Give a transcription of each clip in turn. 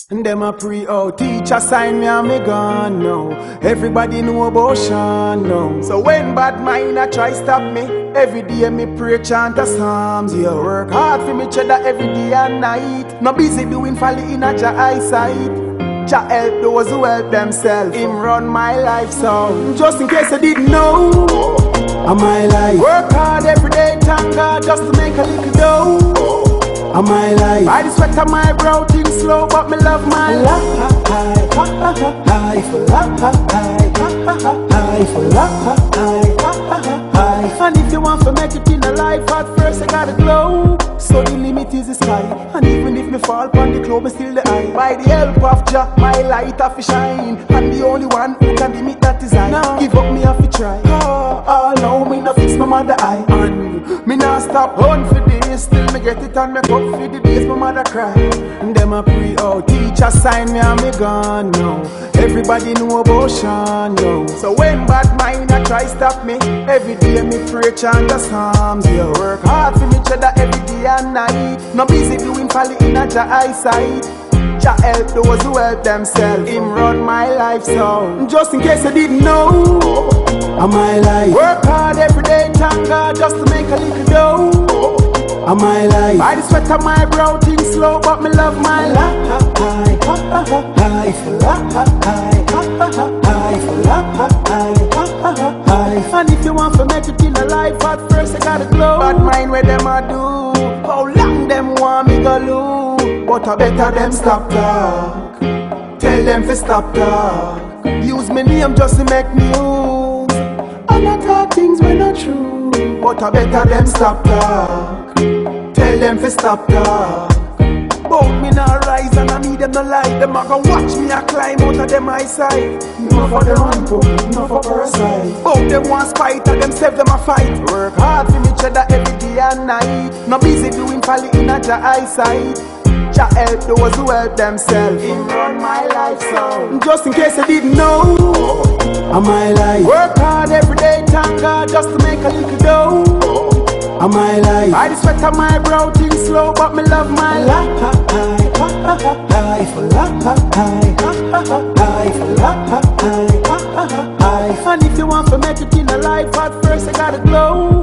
And them a pre-out, teacher sign me and me gone now. Everybody know about Sean now. So when bad mind a try stop me, every day me pray chant a psalms. Yeah, work hard for me cheddar every day and night. No busy doing folly in a Jah eyesight. Jah help those who help themselves. Him run my life so just in case I didn't know, my life. Work hard every day, thank God, just to make a little dough. My life. I the sweat on my brow, things slow, but me love my life. And if you want to make it in a life, at first I gotta glow. So the limit is the sky. And even if me fall upon the cloud, me still the eye. By the help of Jah, my light have to shine. And the only one who can limit that is I. Now give up, me have to try. Oh, no, me no fix my mother eye. And me not stop run for this. Still me get it and make up for the days my mother cry. And them a pre-out, teacher sign me and me gone now. Everybody know about Sean now. So when bad mind a try stop me, every day me pray chant the psalms. Yeah, work hard for me cheddar every day and night. No busy doing folly in a Jah eyesight. Jah help those who help themselves. Him run my life so just in case I didn't know, my life. Work hard every day, thank God, just to make a little dough. My life. I the sweat on my brow, things slow, but me love my life. And if you want to make it in a life, at first I gotta glow. Bad mind where them a do, how long them want me go lose. But I better them stop talk. Tell them to stop talk. Use me name just to make news. And I talk things when not true. But I better them stop talk. Tell them to stop talk. Bout me not rise and I need them no light. Them a go watch me a climb out of them eyesight. No for them handbook, no for parasite. Bout them want spite and them save them a fight. Work hard for me cheddar every day and night. No busy doing folly in a Jah eyesight. Jah help those who help themselves. Him run my life so just in case I didn't know, my life. Work hard every day, thank God, just to make a little dough. My life. I the sweat on my brow, things slow, but me love my life. And if you want to make it in a life, at first I gotta glow.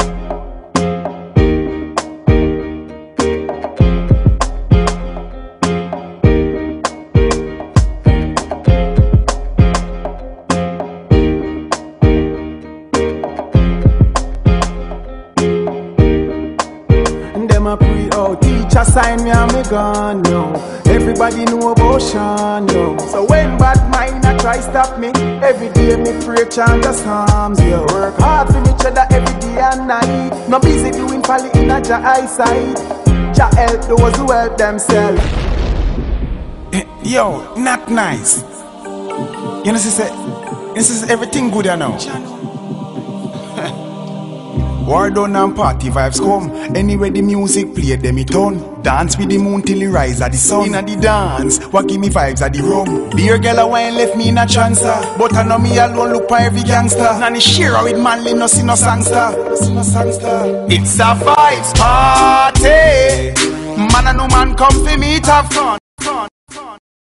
Them a pre-out, teacher sign me and me gone now. Everybody know about Sean now. So when bad mind a try stop me, every day me pray chant the psalms. Yeah, work hard for me cheddar every day and night. No busy doing folly in a Jah eyesight. Jah help those who help themselves. Yo, not nice. You know, this is everything good now. War done and party vibes come. Anyway the music play them it on. Dance with the moon till it rise at the sun. Inna the dance, what give me vibes at the rum. Beer girl a wine left me in a chancer. But I know me alone look for every gangster. Nanny share with manly no see no sangster. It's a vibes party. Man and no man come for me to have fun.